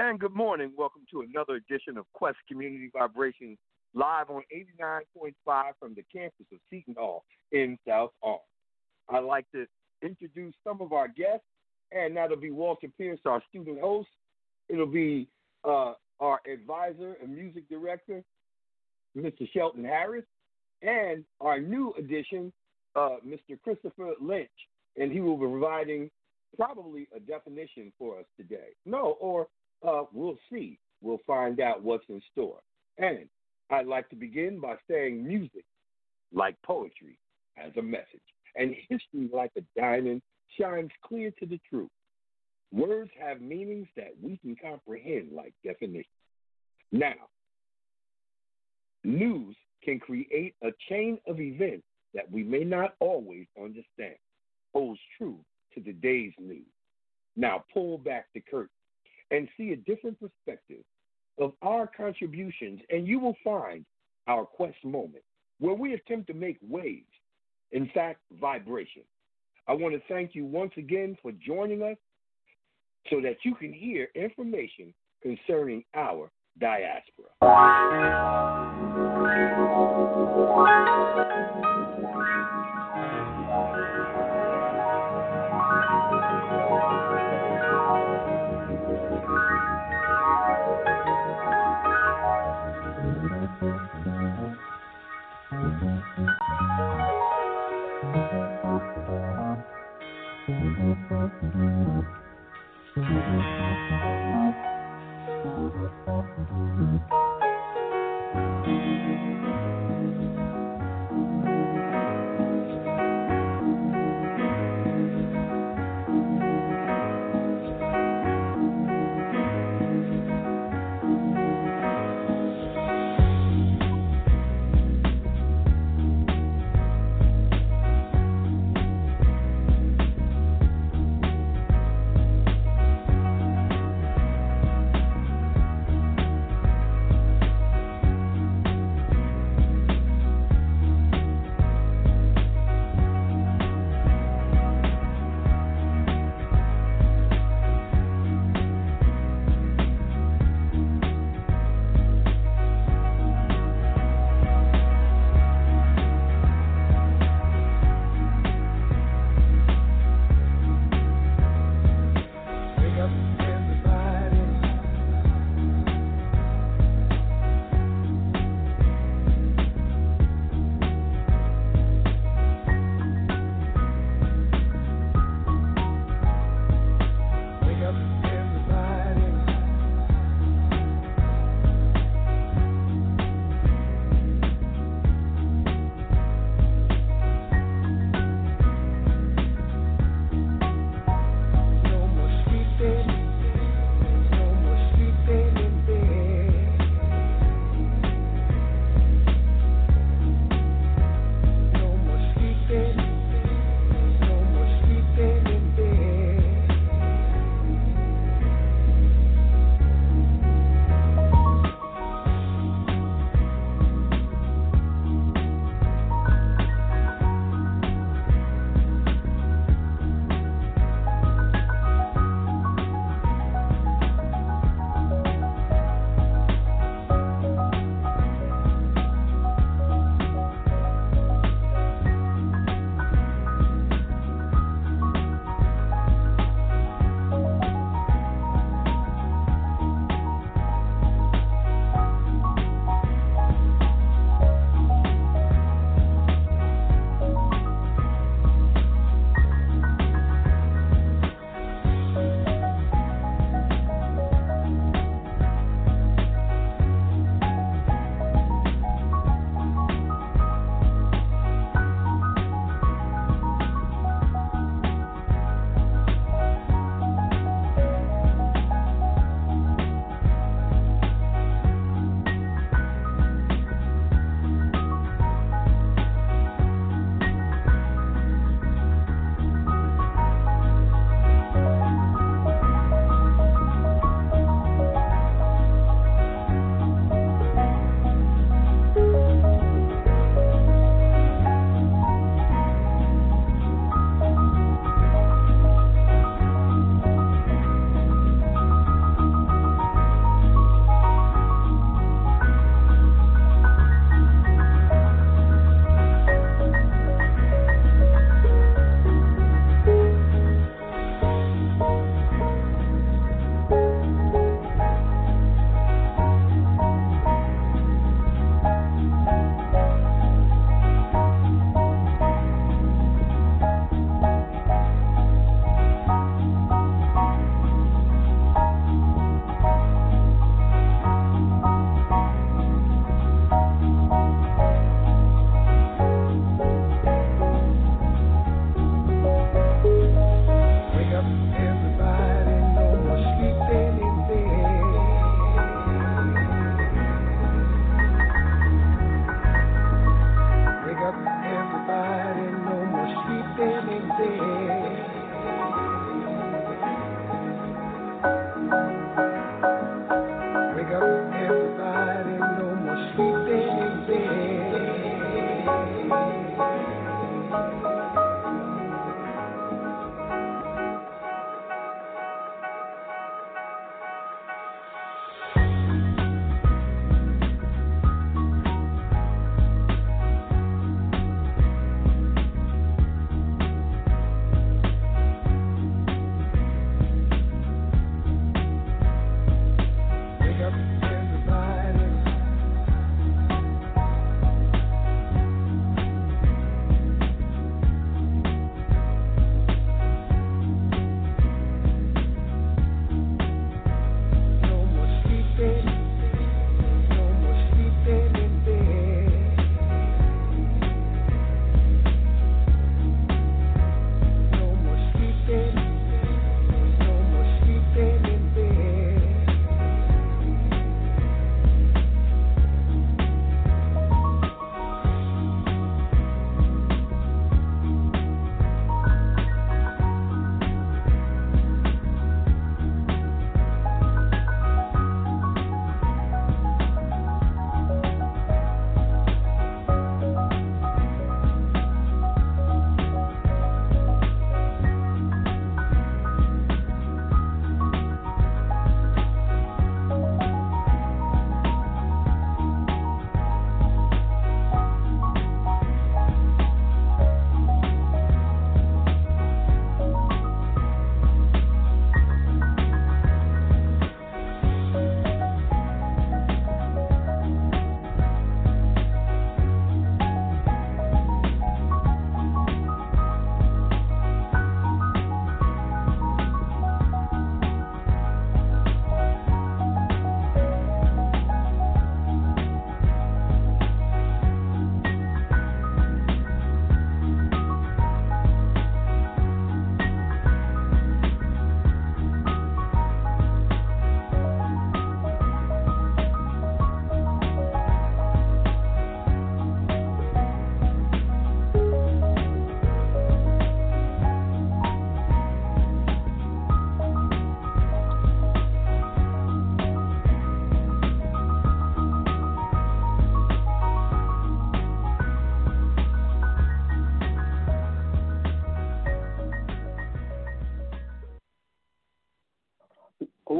And good morning. Welcome to another edition of Quest Community Vibrations live on 89.5 from the campus of Seton Hall in South Arm. I'd like to introduce some of our guests, and that'll be Walter Pierce, our student host. It'll be our advisor and music director, Mr. Shelton Harris, and our new addition, Mr. Christopher Lynch, and he will be providing probably a definition for us today. We'll see. We'll find out what's in store. And I'd like to begin by saying music, like poetry, has a message, and history, like a diamond, shines clear to the truth. Words have meanings that we can comprehend like definitions. Now, news can create a chain of events that we may not always understand. Holds true to today's news. Now pull back the curtain and see a different perspective of our contributions, and you will find our quest moment where we attempt to make waves, in fact, vibration. I want to thank you once again for joining us so that you can hear information concerning our diaspora.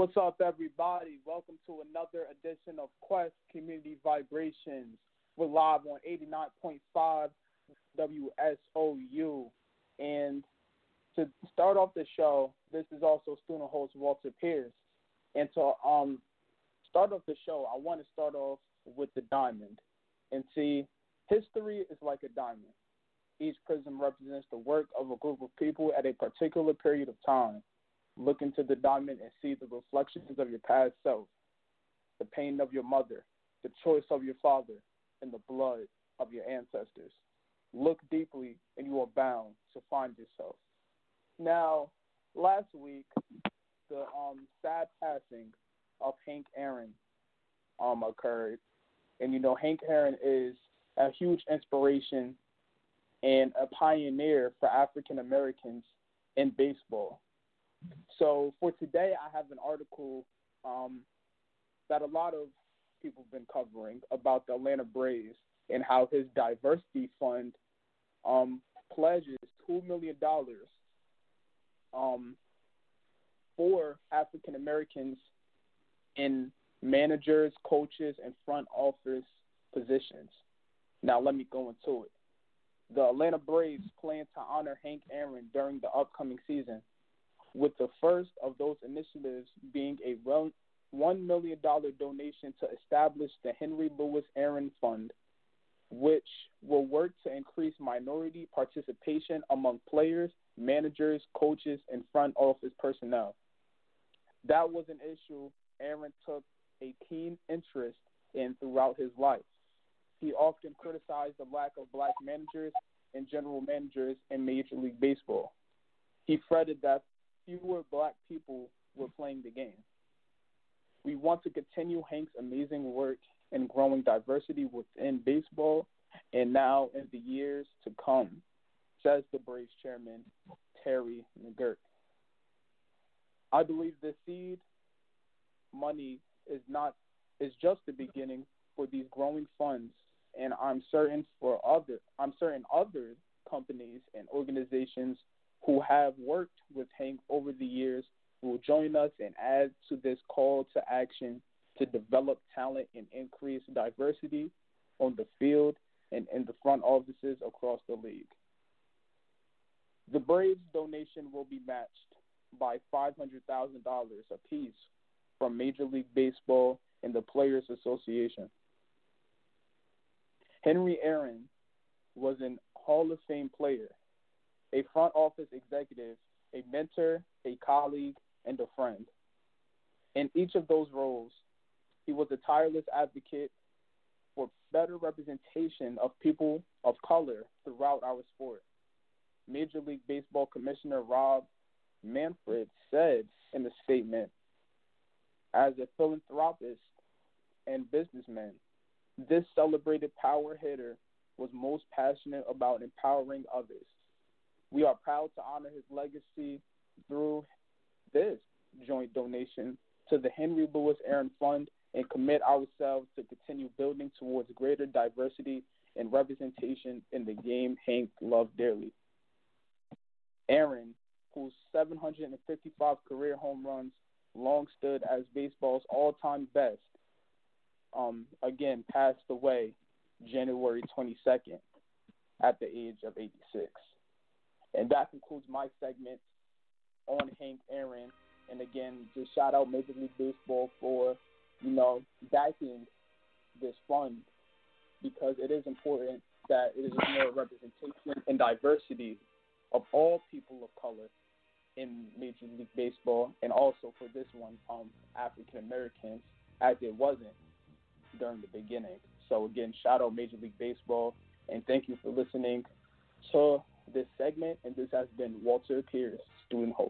What's up, everybody? Welcome to another edition of Quest Community Vibrations. We're live on 89.5 WSOU. And to start off the show, this is also student host Walter Pierce. And to start off the show, I want to start off with the diamond. And see, history is like a diamond. Each prism represents the work of a group of people at a particular period of time. Look into the diamond and see the reflections of your past self, the pain of your mother, the choice of your father, and the blood of your ancestors. Look deeply and you are bound to find yourself. Now, last week, the sad passing of Hank Aaron occurred. And, you know, Hank Aaron is a huge inspiration and a pioneer for African Americans in baseball. So for today, I have an article that a lot of people have been covering about the Atlanta Braves and how his diversity fund pledges $2 million for African Americans in managers, coaches, and front office positions. Now let me go into it. The Atlanta Braves plan to honor Hank Aaron during the upcoming season, with the first of those initiatives being a $1 million donation to establish the Henry Louis Aaron Fund, which will work to increase minority participation among players, managers, coaches, and front office personnel. That was an issue Aaron took a keen interest in throughout his life. He often criticized the lack of black managers and general managers in Major League Baseball. He fretted that fewer black people were playing the game. We want to continue Hank's amazing work in growing diversity within baseball and now in the years to come, says the Braves chairman, Terry McGuirk. I believe the seed money is just the beginning for these growing funds, and I'm certain other companies and organizations who have worked with Hank over the years will join us and add to this call to action to develop talent and increase diversity on the field and in the front offices across the league. The Braves donation will be matched by $500,000 apiece from Major League Baseball and the Players Association. Henry Aaron was an Hall of Fame player, a front office executive, a mentor, a colleague, and a friend. In each of those roles, he was a tireless advocate for better representation of people of color throughout our sport. Major League Baseball Commissioner Rob Manfred said in a statement, as a philanthropist and businessman, this celebrated power hitter was most passionate about empowering others. We are proud to honor his legacy through this joint donation to the Henry Louis Aaron Fund and commit ourselves to continue building towards greater diversity and representation in the game Hank loved dearly. Aaron, whose 755 career home runs long stood as baseball's all-time best, again passed away January 22nd at the age of 86. And that concludes my segment on Hank Aaron. And again, just shout out Major League Baseball for, backing this fund, because it is important that it is more representation and diversity of all people of color in Major League Baseball, and also for this one, African Americans, as it wasn't during the beginning. So again, shout out Major League Baseball, and thank you for listening to this segment. And this has been Walter Pierce, student host.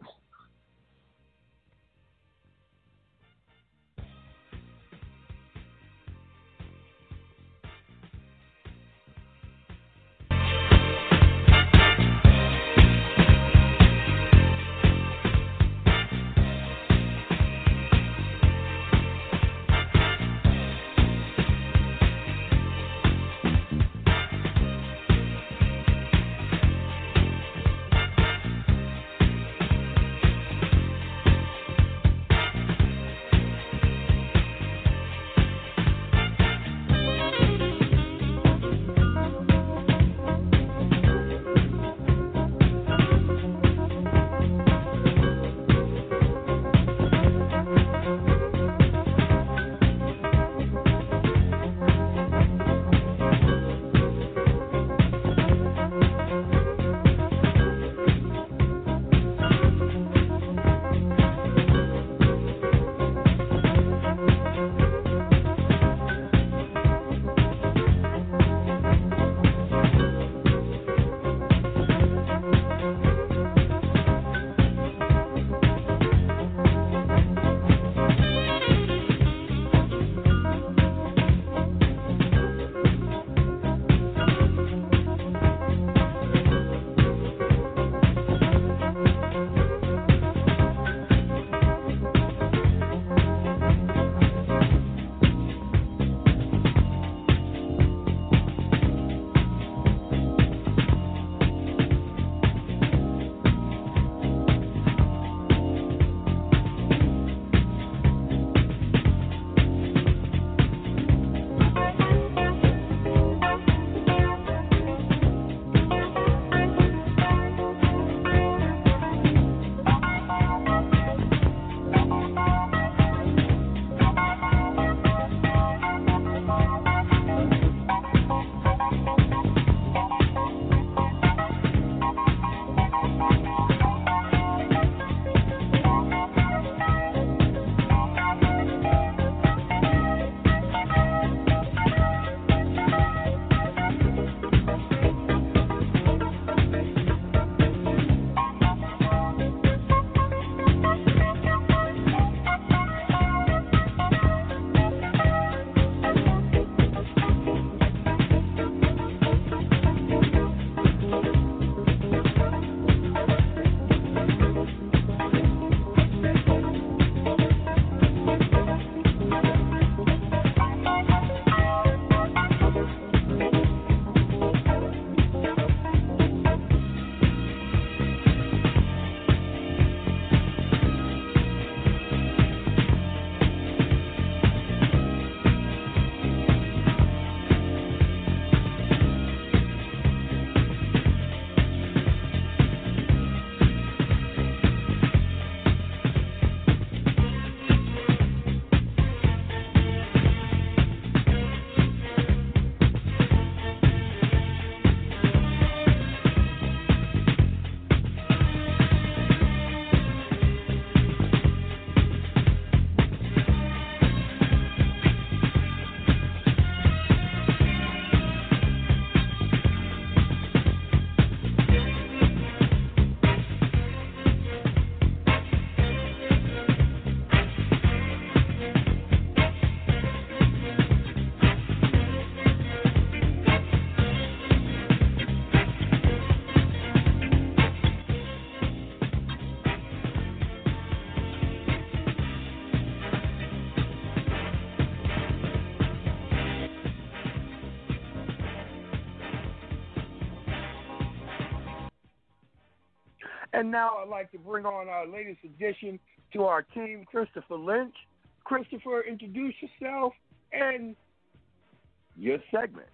And now I'd like to bring on our latest addition to our team, Christopher Lynch. Christopher, introduce yourself and your segment.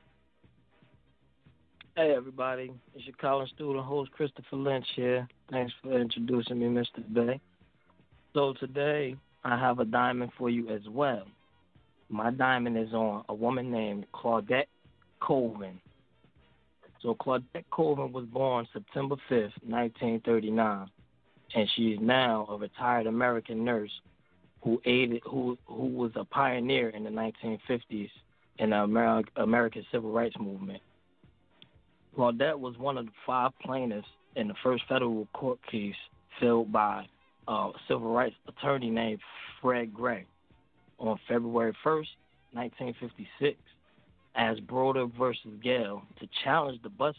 Hey, everybody. It's your college student host, Christopher Lynch here. Thanks for introducing me, Mr. Bay. So today, I have a diamond for you as well. My diamond is on a woman named Claudette Colvin. So Claudette Colvin was born September 5th, 1939, and she is now a retired American nurse who was a pioneer in the 1950s in the American Civil Rights Movement. Claudette was one of the 5 plaintiffs in the first federal court case filed by a civil rights attorney named Fred Gray on February 1st, 1956, as Broder versus Gale to challenge the bus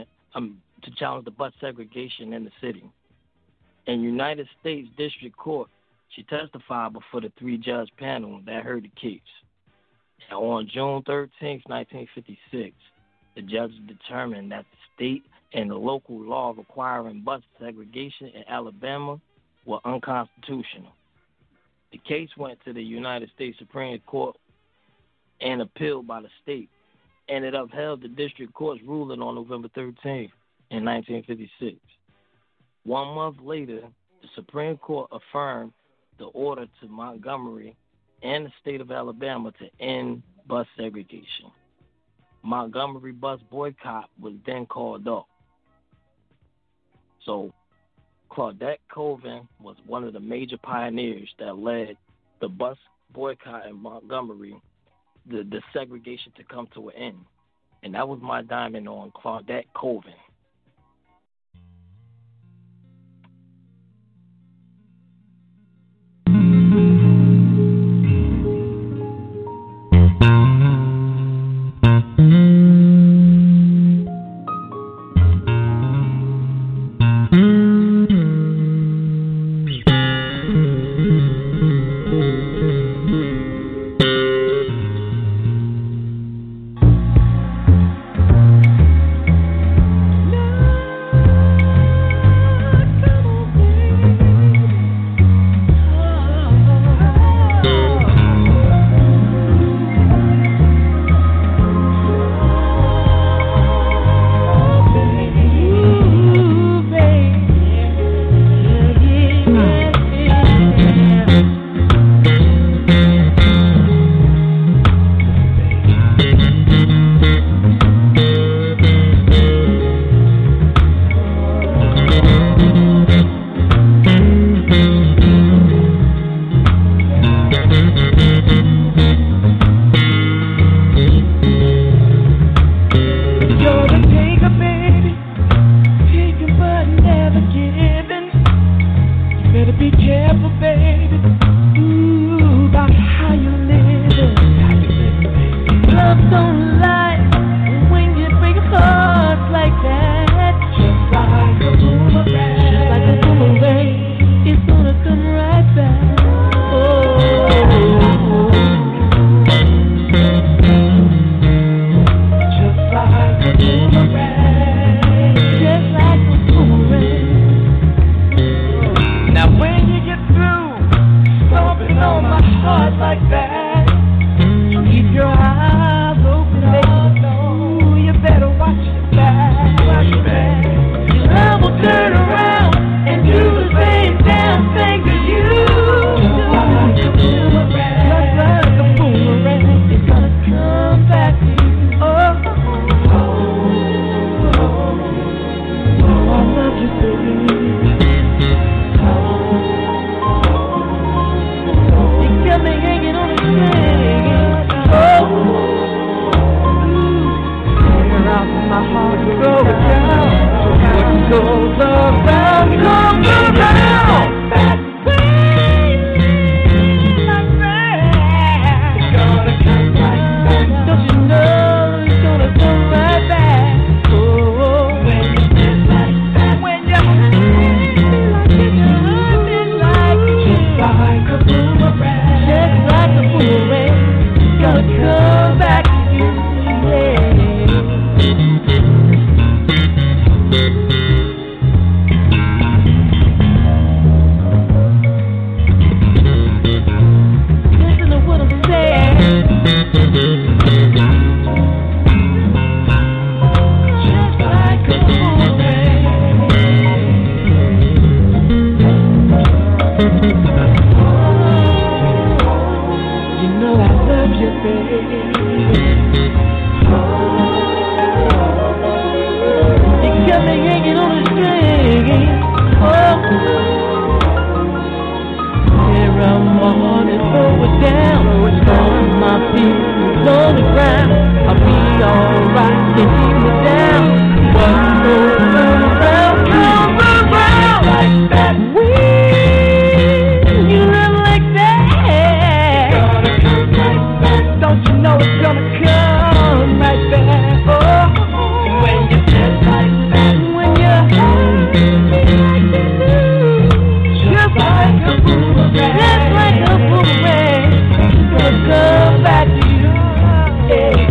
segregation in the city. In United States District Court, she testified before the 3-judge panel that heard the case. And on June 13th, 1956, the judge determined that the state and the local law requiring bus segregation in Alabama were unconstitutional. The case went to the United States Supreme Court and appealed by the state, and it upheld the district court's ruling on November 13th in 1956. 1 month later, the Supreme Court affirmed the order to Montgomery and the state of Alabama to end bus segregation. Montgomery bus boycott was then called off. So Claudette Colvin was one of the major pioneers that led the bus boycott in Montgomery, the segregation to come to an end. And that was my diamond on Claudette Colvin. Oh know I love you, baby. You got me hanging on a string. Here I'm on and throw it down. On my feet, on the ground. I'll be alright. Can't keep me down. What goes around comes around like that. When you love like that, it's gonna come right back. Don't you know it's gonna come right back? Oh, when you just like that, when you hurt me like you do, just like a boomerang, it's gonna come back to you. Yeah.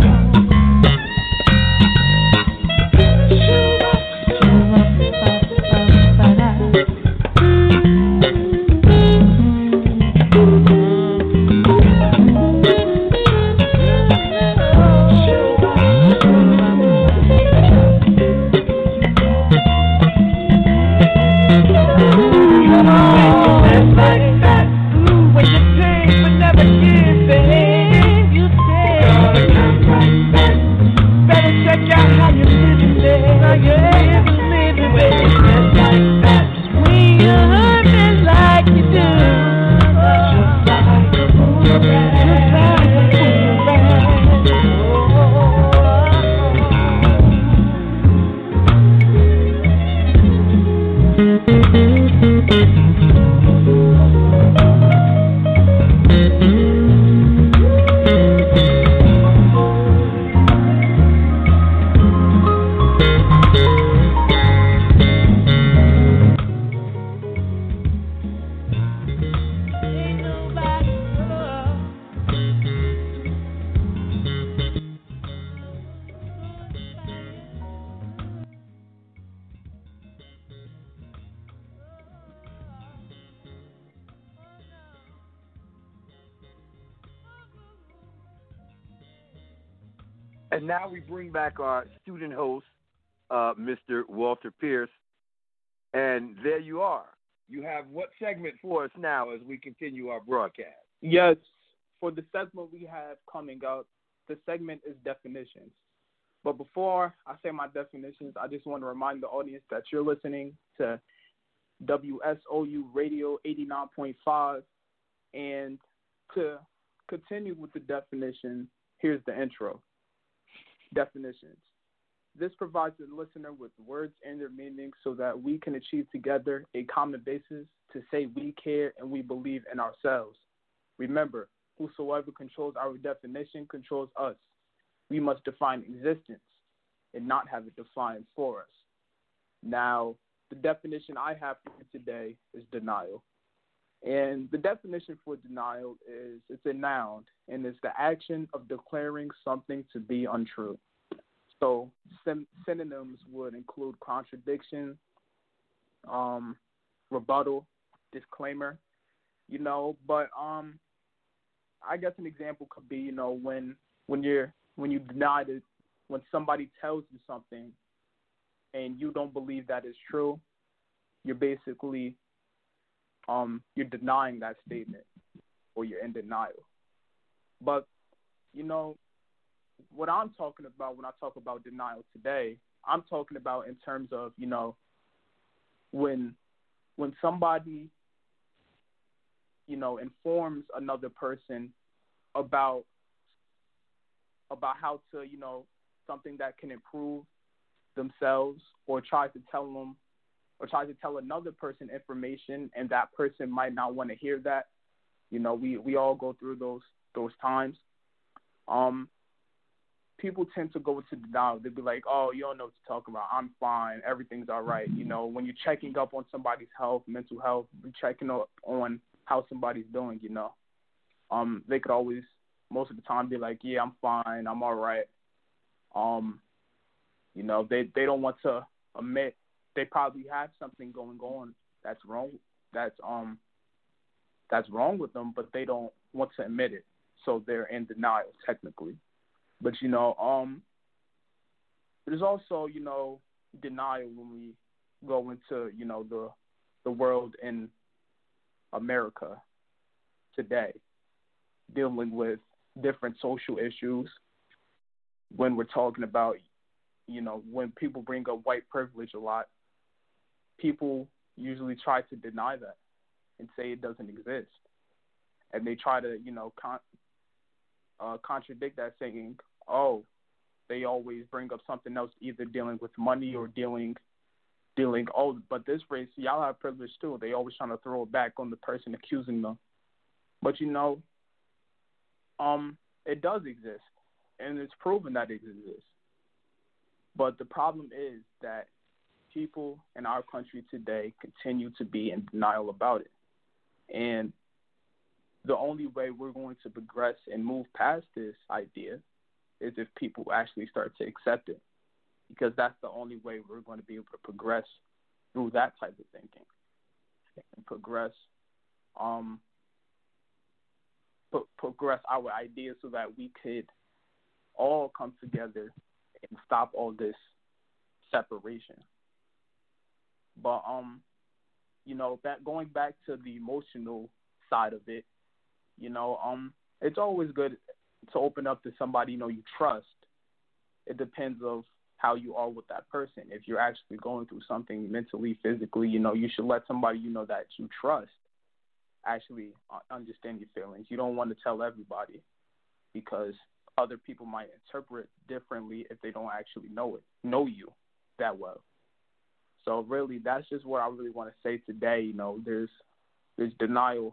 And now we bring back our student host, Mr. Walter Pierce. And there you are. You have what segment for us now as we continue our broadcast? Yes, for the segment we have coming up, the segment is definitions. But before I say my definitions, I just want to remind the audience that you're listening to WSOU Radio 89.5. And to continue with the definition, here's the intro. Definitions. This provides the listener with words and their meanings so that we can achieve together a common basis to say we care and we believe in ourselves. Remember, whosoever controls our definition controls us. We must define existence and not have it defined for us. Now, the definition I have for you today is denial. And the definition for denial is it's a noun, and it's the action of declaring something to be untrue. So synonyms would include contradiction, rebuttal, disclaimer, but I guess an example could be, when you deny it, when somebody tells you something and you don't believe that is true, you're basically you're denying that statement, or you're in denial. But, what I'm talking about when I talk about denial today, I'm talking about in terms of, when somebody, informs another person about how to, something that can improve themselves, or tries to tell another person information, and that person might not want to hear that. We all go through those times. People tend to go into denial. They'll be like, oh, you don't know what to talk about. I'm fine. Everything's all right. When you're checking up on somebody's health, mental health, you're checking up on how somebody's doing, they could always, most of the time, be like, yeah, I'm fine. I'm all right. They don't want to admit they probably have something going on that's wrong. That's wrong with them, but they don't want to admit it. So they're in denial, technically. But, there's also, denial when we go into, the world in America today. dealing with different social issues. When we're talking about, when people bring up white privilege a lot, people usually try to deny that and say it doesn't exist. And they try to, contradict that, saying, oh, they always bring up something else, either dealing with money or dealing, oh, but this race, y'all have privilege too. They always trying to throw it back on the person accusing them. But, it does exist, and it's proven that it exists. But the problem is that people in our country today continue to be in denial about it. And the only way we're going to progress and move past this idea is if people actually start to accept it, because that's the only way we're going to be able to progress through that type of thinking and progress our ideas so that we could all come together and stop all this separation. But that going back to the emotional side of it, it's always good to open up to somebody you trust. It depends of how you are with that person. If you're actually going through something mentally, physically, you should let somebody that you trust actually understand your feelings. You don't want to tell everybody, because other people might interpret differently if they don't actually know you that well. So really, that's just what I really want to say today. There's denial.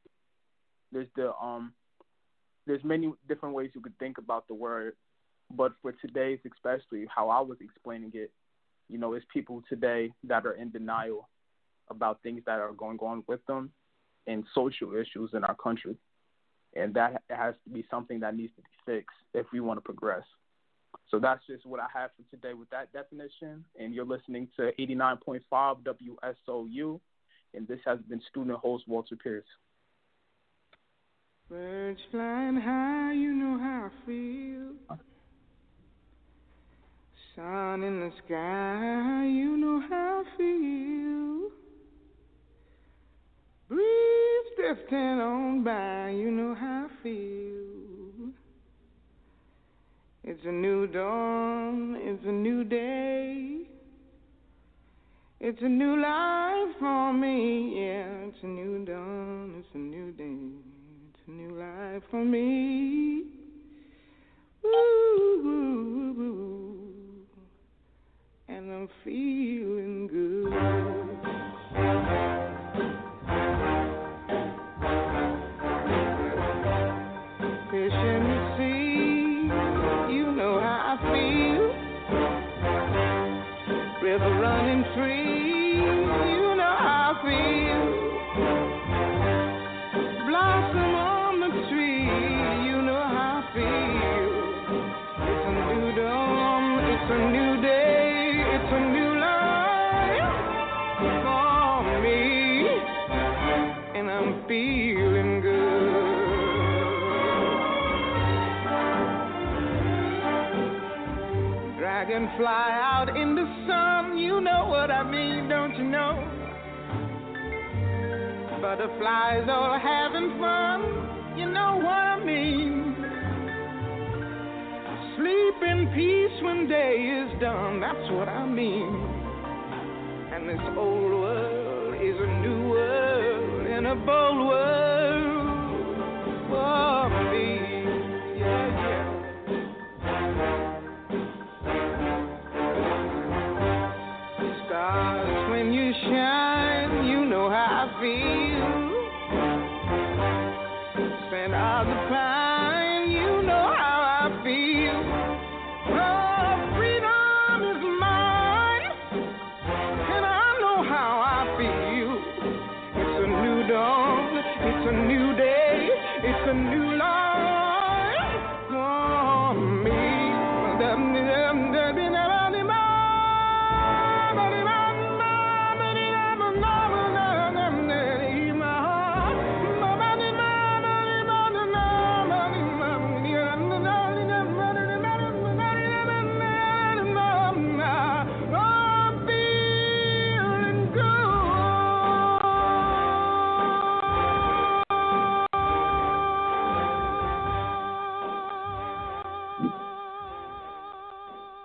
There's many different ways you could think about the word, but for today's, especially how I was explaining it, it's people today that are in denial about things that are going on with them and social issues in our country. And that has to be something that needs to be fixed if we want to progress. So that's just what I have for today with that definition. And you're listening to 89.5 WSOU, and this has been student host Walter Pierce. Birds flying high, you know how I feel. Sun in the sky, you know how I feel. Breeze drifting on by, you know how I feel. It's a new dawn, it's a new day. It's a new life for me, yeah. It's a new dawn, it's a new day. It's a new life for me. Ooh, and I'm feeling good. Fish in the sea, you know how I feel. River running free, you know how I feel. Blossom on the tree, you know how I feel. It's a new dawn, it's a new day, it's a new life for me, and I'm feeling good. Dragonfly out in the sun, you know what I mean, don't you know? Butterflies all having fun, you know what I mean. Sleep in peace when day is done, that's what I mean. And this old world is a new world, and a bold world for me, yeah, yeah. Stars, when you shine, you know how I feel. Scent of the pine, you know how I feel. Oh, freedom is mine, and I know how I feel. It's a new dawn, it's a new day, it's a new life for me.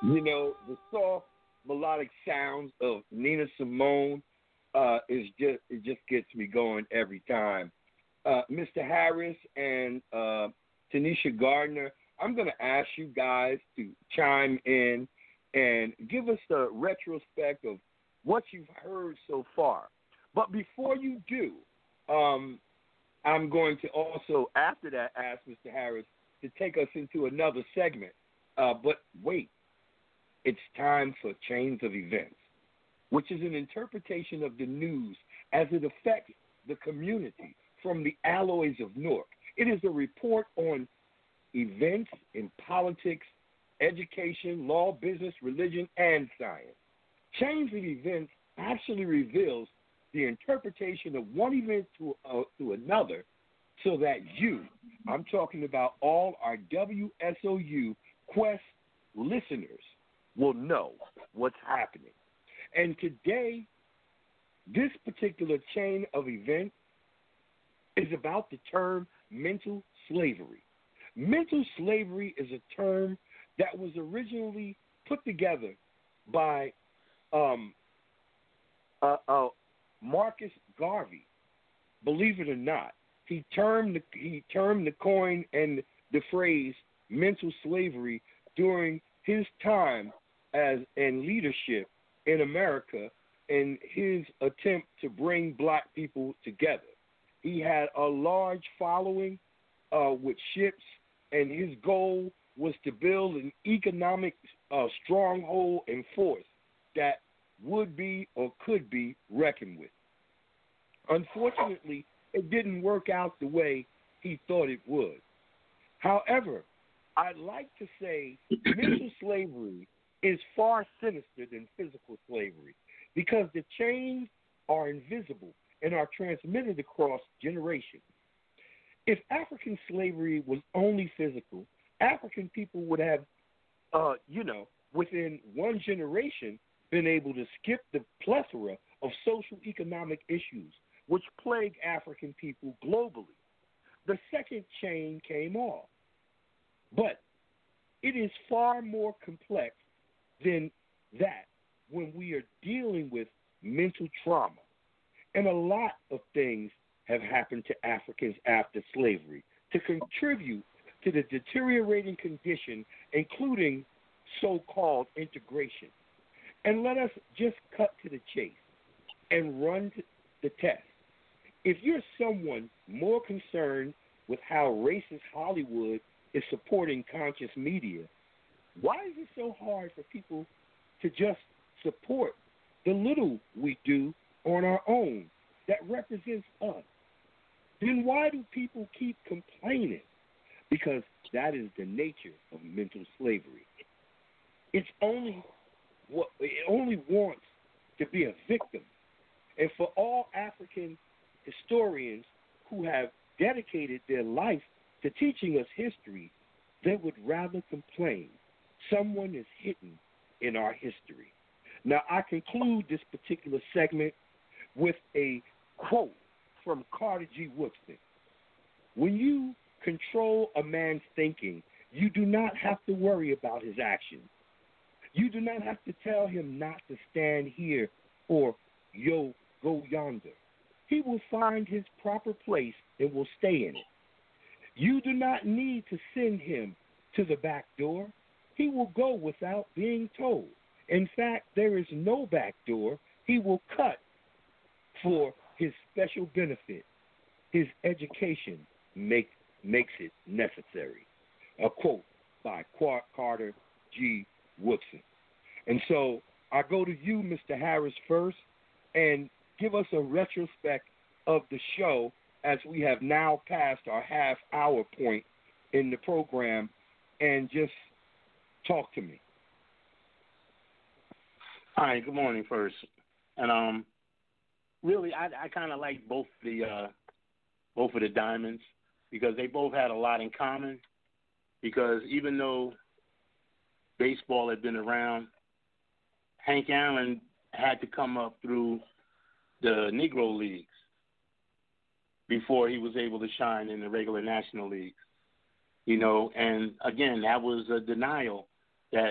You know, the soft melodic sounds of Nina Simone it just gets me going every time. Mr. Harris and Tanisha Gardner, I'm going to ask you guys to chime in and give us a retrospect of what you've heard so far. But before you do, I'm going to also, after that, ask Mr. Harris to take us into another segment. But wait, it's time for Chains of Events, which is an interpretation of the news as it affects the community from the alloys of Newark. It is a report on events in politics, education, law, business, religion, and science. Chains of Events actually reveals the interpretation of one event to another so that I'm talking about all our WSOU Quest listeners, will know what's happening. And today, this particular chain of events is about the term mental slavery. Mental slavery is a term that was originally put together by Marcus Garvey. Believe it or not, he termed the coin and the phrase mental slavery during his time in leadership in America in his attempt to bring black people together. He had a large following with ships, and his goal was to build an economic stronghold and force that would be or could be reckoned with. Unfortunately, it didn't work out the way he thought it would. However, I'd like to say mental slavery is far sinister than physical slavery because the chains are invisible and are transmitted across generations. If African slavery was only physical, African people would have, within one generation, been able to skip the plethora of social economic issues which plague African people globally. The second chain came off. But it is far more complex than that when we are dealing with mental trauma. And a lot of things have happened to Africans after slavery to contribute to the deteriorating condition, including so-called integration. And let us just cut to the chase and run the test. If you're someone more concerned with how racist Hollywood is supporting conscious media, why is it so hard for people to just support the little we do on our own that represents us? Then why do people keep complaining? Because that is the nature of mental slavery. It only wants to be a victim. And for all African historians who have dedicated their life to teaching us history, they would rather complain someone is hidden in our history. Now, I conclude this particular segment with a quote from Carter G. Woodson. When you control a man's thinking, you do not have to worry about his actions. You do not have to tell him not to stand here or go yonder. He will find his proper place and will stay in it. You do not need to send him to the back door. He will go without being told. In fact, there is no back door. He will cut for his special benefit. His education makes it necessary. A quote by Carter G. Woodson. And so I go to you, Mr. Harris, first, and give us a retrospect of the show as we have now passed our half-hour point in the program, and just talk to me. All right, good morning first. And really, I kind of like both of the Diamonds because they both had a lot in common. Because even though baseball had been around, Hank Aaron had to come up through the Negro Leagues before he was able to shine in the regular National Leagues. And again, that was a denial that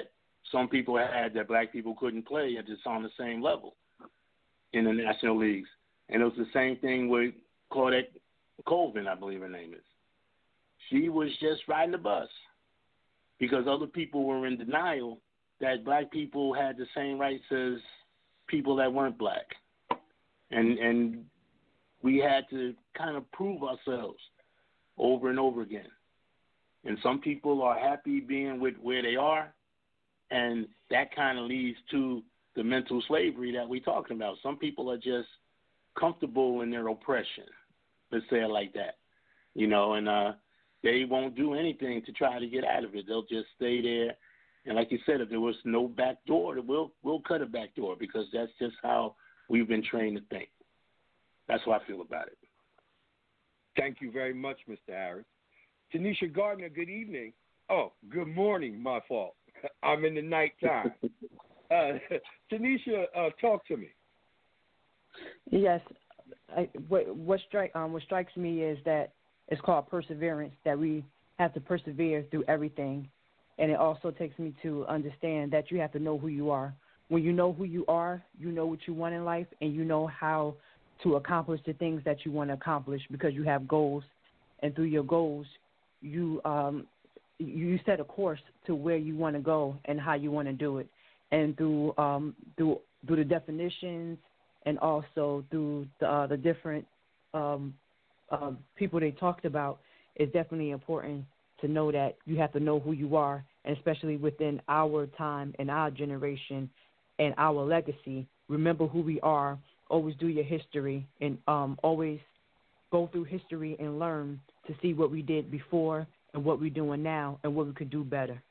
some people had that black people couldn't play at just on the same level in the national leagues. And it was the same thing with Claudette Colvin, I believe her name is. She was just riding the bus because other people were in denial that black people had the same rights as people that weren't black. And we had to kind of prove ourselves over and over again. And some people are happy being with where they are, and that kind of leads to the mental slavery that we're talking about. Some people are just comfortable in their oppression, let's say it like that, and they won't do anything to try to get out of it. They'll just stay there. And like you said, if there was no back door, we'll cut a back door because that's just how we've been trained to think. That's how I feel about it. Thank you very much, Mr. Harris. Tanisha Gardner, good evening. Oh, good morning, my fault. I'm in the nighttime. Tanisha, talk to me. Yes. What strikes me is that it's called perseverance, that we have to persevere through everything. And it also takes me to understand that you have to know who you are. When you know who you are, you know what you want in life, and you know how to accomplish the things that you want to accomplish because you have goals. And through your goals, you set a course to where you want to go and how you want to do it. And through the definitions and also through the different people they talked about, it's definitely important to know that you have to know who you are, and especially within our time and our generation and our legacy, remember who we are, always do your history, and always go through history and learn to see what we did before and what we're doing now and what we could do better.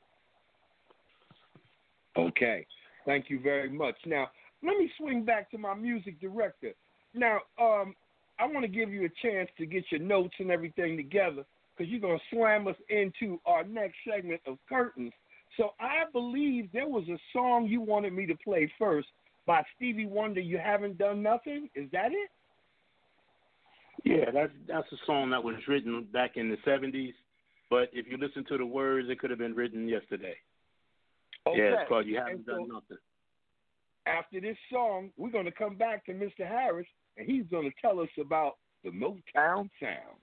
Okay. Thank you very much. Now, let me swing back to my music director. Now, I want to give you a chance to get your notes and everything together because you're going to slam us into our next segment of Curtains. So I believe there was a song you wanted me to play first by Stevie Wonder, You Haven't Done Nothing. Is that it? Yeah, that's a song that was written back in the 70s. But if you listen to the words, it could have been written yesterday. Okay. Yeah, it's called You Haven't Done Nothing. After this song, we're going to come back to Mr. Harris, and he's going to tell us about the Motown sound.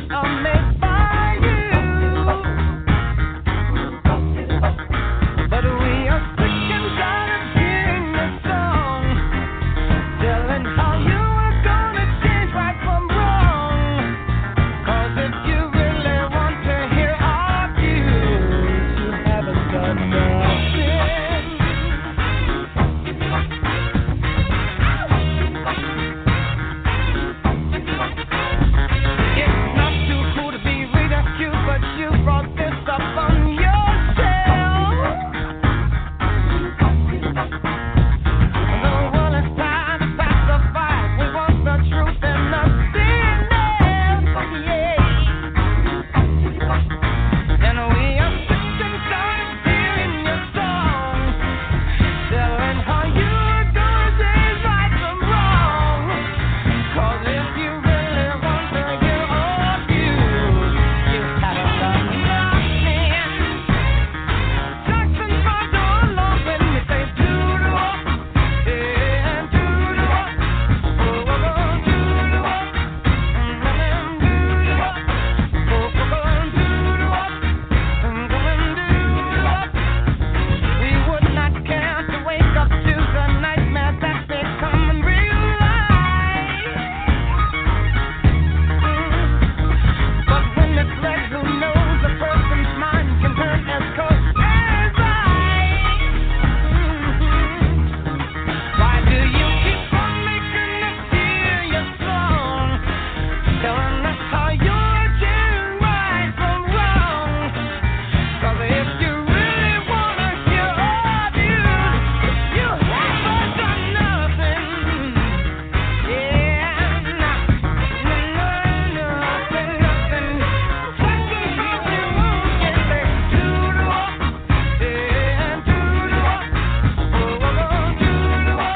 are made by you. But we are sick and tired of hearing your song, telling how you are gonna change right from wrong. 'Cause if you really want to hear our views, you haven't done nothing. It's not too cool to be ridiculed, but you brought this up on yourself. The world is tired of pacify. We want the truth and nothing else. Yeah. And we are sick and tired of hearing your song, telling how you're gonna change right from wrong. 'Cause if you really want to hear our views, you haven't done nothing. Jackson comes along when we say do-do-wop, yeah, do-do-wop, oh, do-do-wop, do-do-wop, do-do-wop, do-do-wop. We would not care to wake up to the nightmares that become real life. But when it's led, who knows, a person's mind can turn as cold as ice. Why do you keep on making us hear your song, telling us how you're doing right from wrong? 'Cause if you really wanna hear our views, you haven't done nothing. Yeah, nothing. Second thought you won't get there. Do-do-wop, yeah, do-do-wop, oh, do-do-wop, do-do-wop,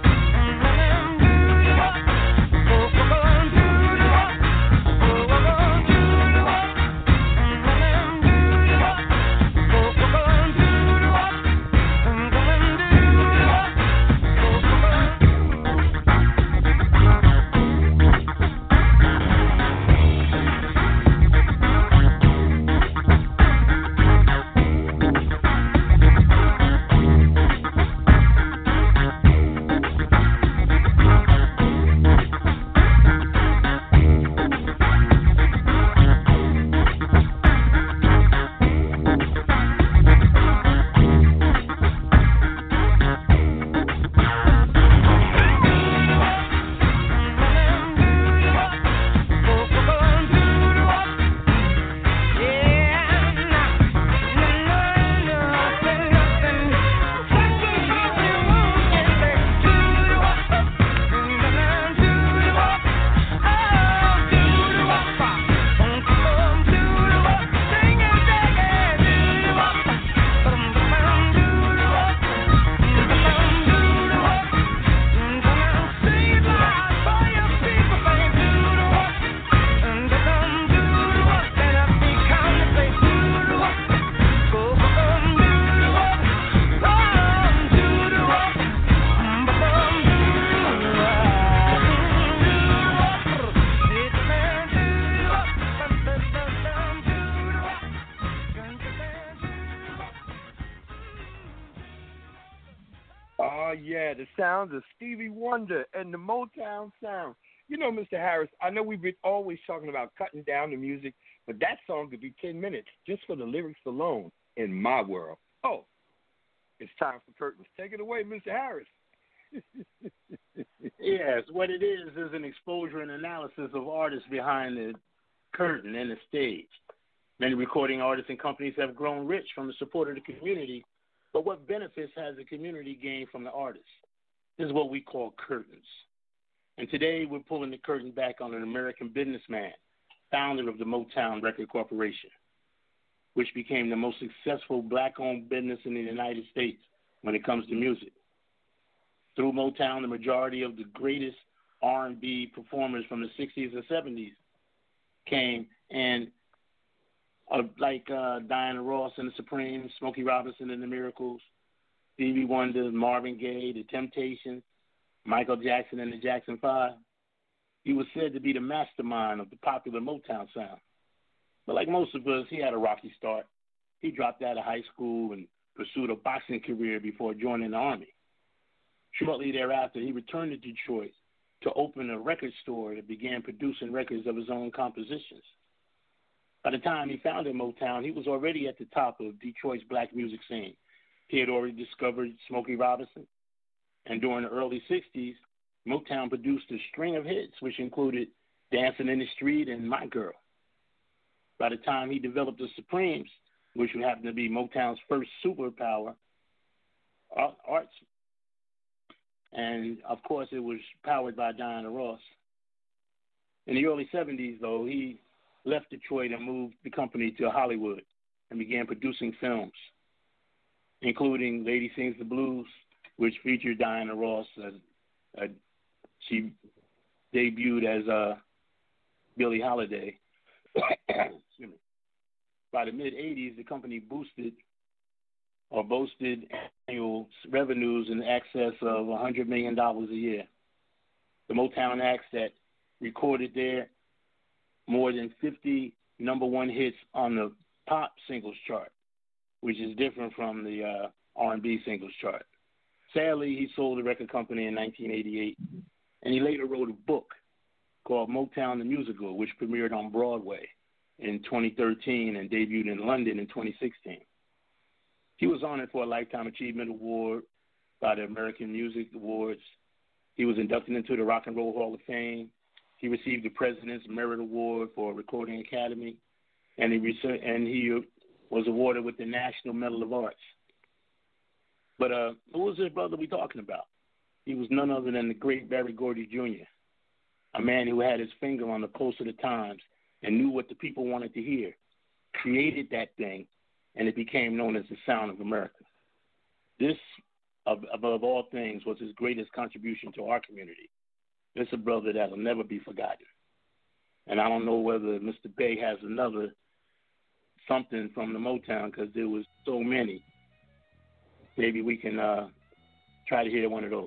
Oh, yeah, the sounds of Stevie Wonder and the Motown sound. You know, Mr. Harris, I know we've been always talking about cutting down the music, but that song could be 10 minutes just for the lyrics alone in my world. Oh, it's time for curtains. Take it away, Mr. Harris. Yes, what it is an exposure and analysis of artists behind the curtain and the stage. Many recording artists and companies have grown rich from the support of the community, but what benefits has the community gained from the artists? This is what we call curtains. And today we're pulling the curtain back on an American businessman, founder of the Motown Record Corporation, which became the most successful black-owned business in the United States when it comes to music. Through Motown, the majority of the greatest R&B performers from the 60s and 70s came, and like Diana Ross and the Supremes, Smokey Robinson and the Miracles, Stevie Wonder, Marvin Gaye, the Temptations, Michael Jackson and the Jackson 5. He was said to be the mastermind of the popular Motown sound. But like most of us, he had a rocky start. He dropped out of high school and pursued a boxing career before joining the Army. Shortly thereafter, he returned to Detroit to open a record store and began producing records of his own compositions. By the time he founded Motown, he was already at the top of Detroit's black music scene. He had already discovered Smokey Robinson, and during the early 60s, Motown produced a string of hits, which included Dancing in the Street and My Girl. By the time he developed the Supremes, which would happen to be Motown's first superpower, Arts, and of course it was powered by Diana Ross. In the early 70s, though, he left Detroit and moved the company to Hollywood and began producing films, including Lady Sings the Blues, which featured Diana Ross. She debuted as Billie Holiday. Excuse me. By the mid-'80s, the company boasted annual revenues in excess of $100 million a year. The Motown acts that recorded there more than 50 number one hits on the pop singles chart, which is different from the R&B singles chart. Sadly, he sold the record company in 1988, and he later wrote a book called Motown the Musical, which premiered on Broadway in 2013 and debuted in London in 2016. He was honored for a Lifetime Achievement Award by the American Music Awards. He was inducted into the Rock and Roll Hall of Fame. He received the President's Merit Award for Recording Academy, and he was awarded with the National Medal of Arts. But who was this brother we talking about? He was none other than the great Berry Gordy Jr., a man who had his finger on the pulse of the times and knew what the people wanted to hear, created that thing, and it became known as the sound of America. This, above all things, was his greatest contribution to our community. This is a brother that will never be forgotten. And I don't know whether Mr. Bay has another something from the Motown, because there was so many. Maybe we can try to hear one of those.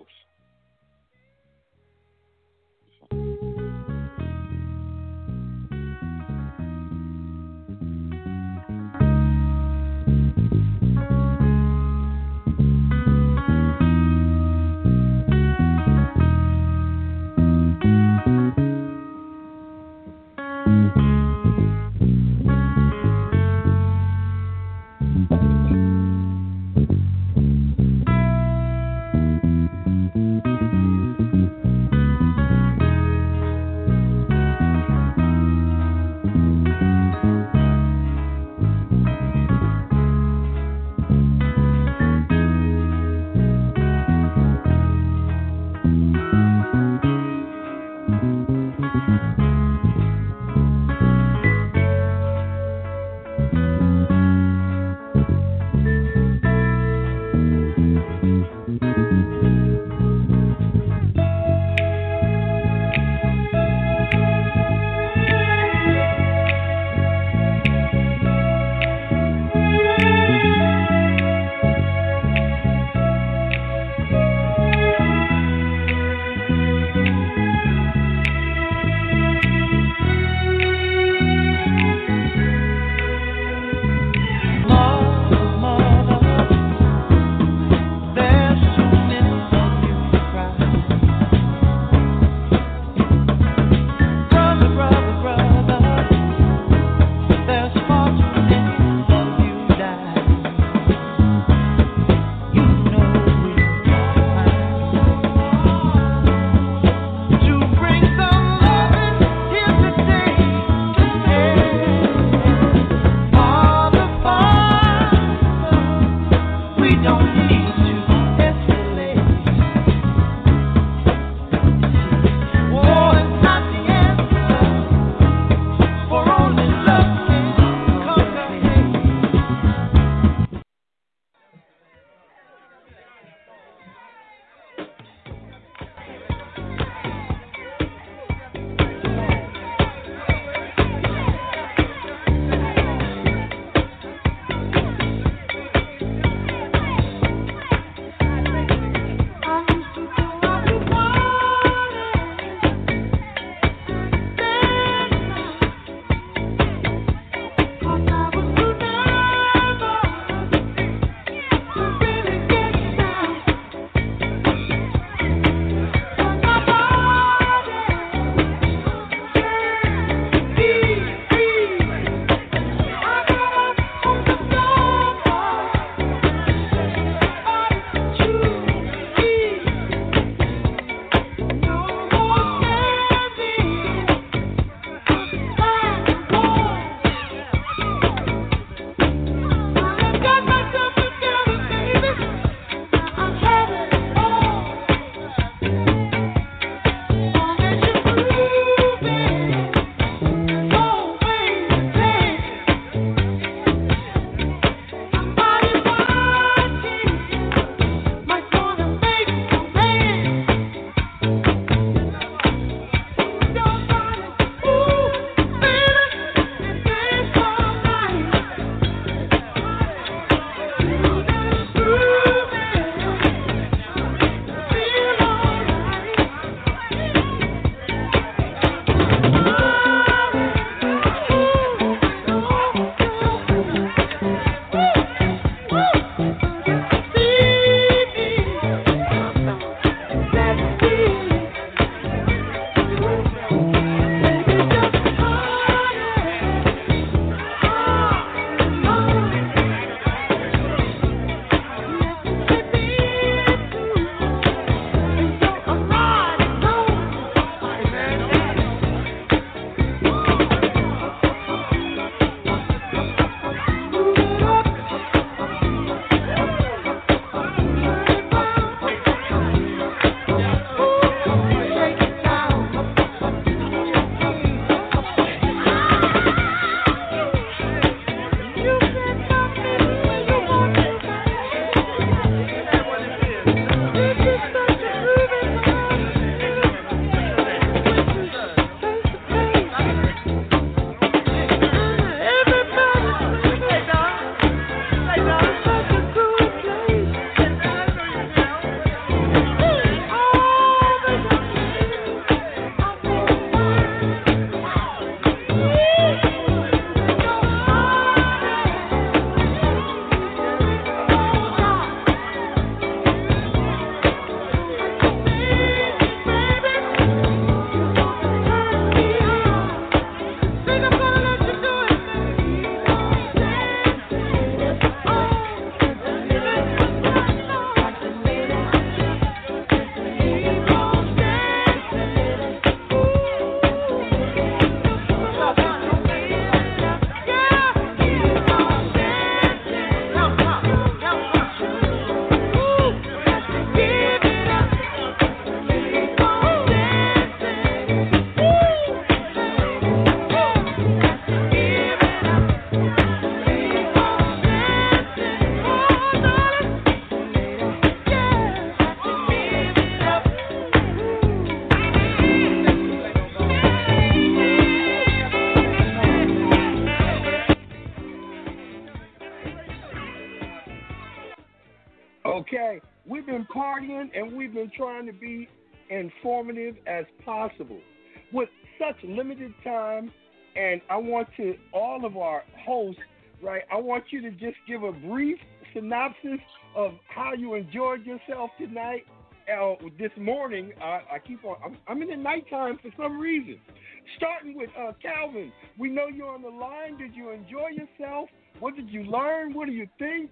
Okay, we've been partying and we've been trying to be informative as possible with such limited time. And I want to, all of our hosts, right, I want you to just give a brief synopsis of how you enjoyed yourself tonight. This morning, I'm in the nighttime for some reason. Starting with Calvin, we know you're on the line. Did you enjoy yourself? What did you learn? What do you think?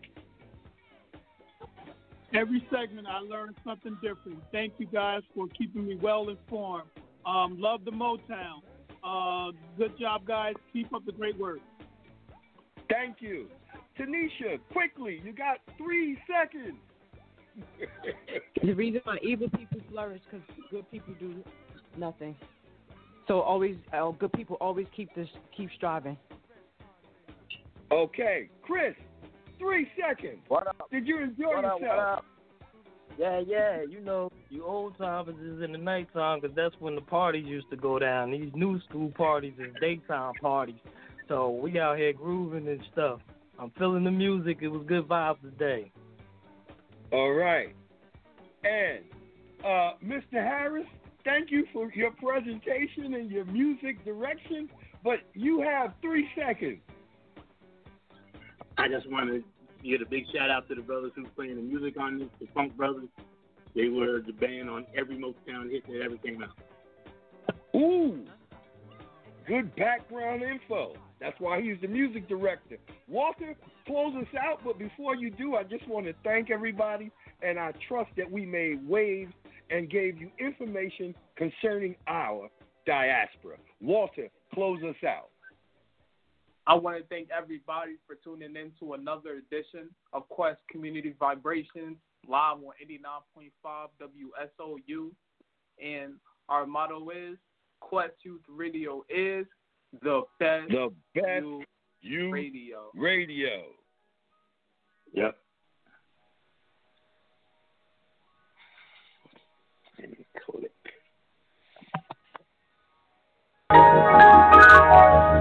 Every segment, I learned something different. Thank you guys for keeping me well informed. Love the Motown. Good job, guys. Keep up the great work. Thank you. Tanisha, quickly, you got 3 seconds. The reason why evil people flourish because good people do nothing. So always, good people always keep striving. Okay, Chris, 3 seconds. What up? Did you enjoy yourself? What up? Yeah. You know, you old timers is in the nighttime because that's when the parties used to go down. These new school parties is daytime parties. So we out here grooving and stuff. I'm feeling the music. It was good vibes today. All right. And Mr. Harris, thank you for your presentation and your music direction, but you have 3 seconds. I just want to give a big shout out to the brothers who's playing the music on this, the Funk Brothers. They were the band on every Motown hit that ever came out. Ooh, good background info. That's why he's the music director. Walter, close us out, but before you do, I just want to thank everybody, and I trust that we made waves and gave you information concerning our diaspora. Walter, close us out. I want to thank everybody for tuning in to another edition of Quest Community Vibrations, live on 89.5 WSOU. And our motto is, Quest Youth Radio is the best youth radio. Yep. Click.